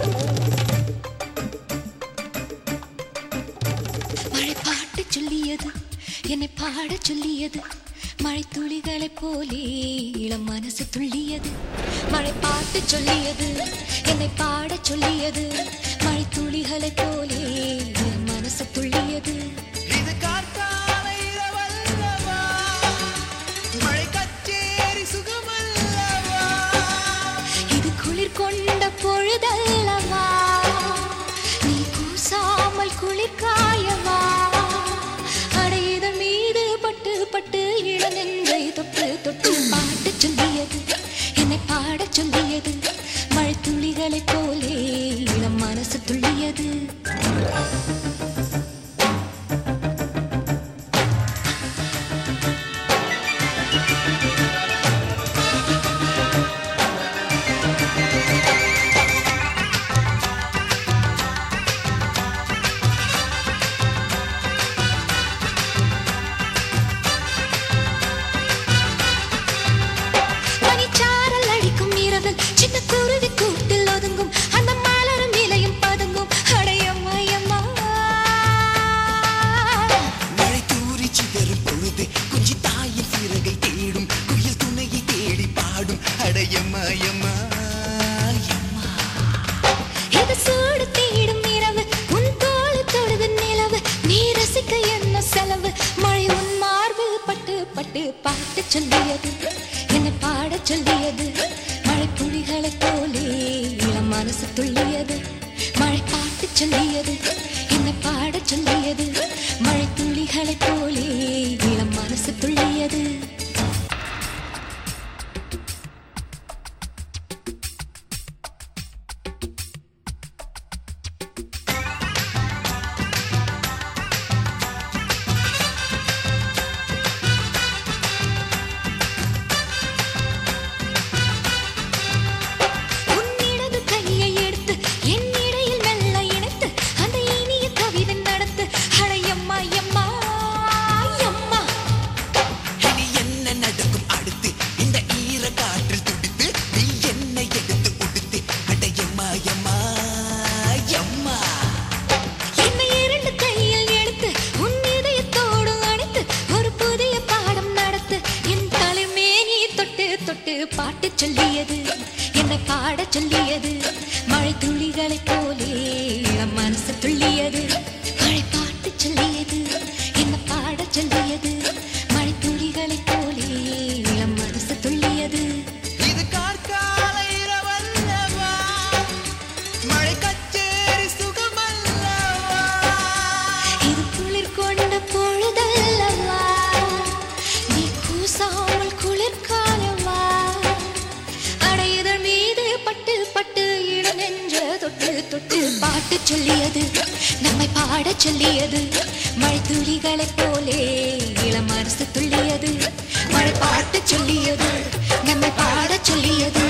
மழை பாட்டு சொல்லியது என்னை பாட சொல்லியது மழை துளிகளை போலே இளம் மனசு துள்ளியது மழை பாட்டு சொல்லியது என்னை பாட சொல்லியது மழை துளிகளை போலே இளம் மனசு துள்ளியது இது காற்றால இரவல்லவா மழை கச்சேரி சுகமல்லவா இது குளிர் கொண்ட பொழுதல்லவா நீ கூசாமல் குளிர் காயவா அடையதன் மீது பட்டு பட்டு இளநெஞ்சை தொட்டு தொட்டு பாட்டு சொல்லியது என்னை பாட சொல்லியது மழை துளிகளை போலே இளம் மனசு துள்ளியது சின்ன குருவி கூட்டில் ஒதுங்கும் அந்த மலரும் இலையும் பதுங்கும் அடையம்மா மழை தூரி சிதறும் பொழுது குஞ்சி தாயின் சிறகை தேடும் குயில் துணையை தேடி பாடும் அடையம்மா இது சூடு தேடும் இரவு உன் தோள் தொடுது நிலவு நீ ரசிக்க என்ன செலவு மழை உன் மார்பில் பட்டு பட்டு பாட்டு சொல்லியது என்னை பாட சொல்லியது மழை துளிகளை போலே இளம் மனசு துள்ளியது மழை பாட்டு சொல்லியது என்னை பாட சொல்லியது மழை துளிகளை போலே இளம் மனசு துள்ளியது பாட்டு சொல்லியது என்னை பாட சொல்லியது மழை துளிகளை போலே இளம் மனசு துள்ளியது மழை பாட்டு சொல்லியது என்னை பாட சொல்லியது மழை துளிகளை போலே இளம் மனசு துள்ளியது இது காற்றால இரவல்லவா மழை கச்சேரி சுகமல்லவா இது குளிர் கொண்ட பொழுதல்லவா நீ கூசாமல் குளிர் காயவா அடையதன் மீது பட்டு பட்டு இளநெஞ்ச தொட்டு தொட்டு பாட்டு சொல்லியது நம்மை பாட சொல்லியது மழை துளிகளை போலே இளம் மனசு துள்ளியது மழை பாட்டு சொல்லியது நம்மை பாட சொல்லியது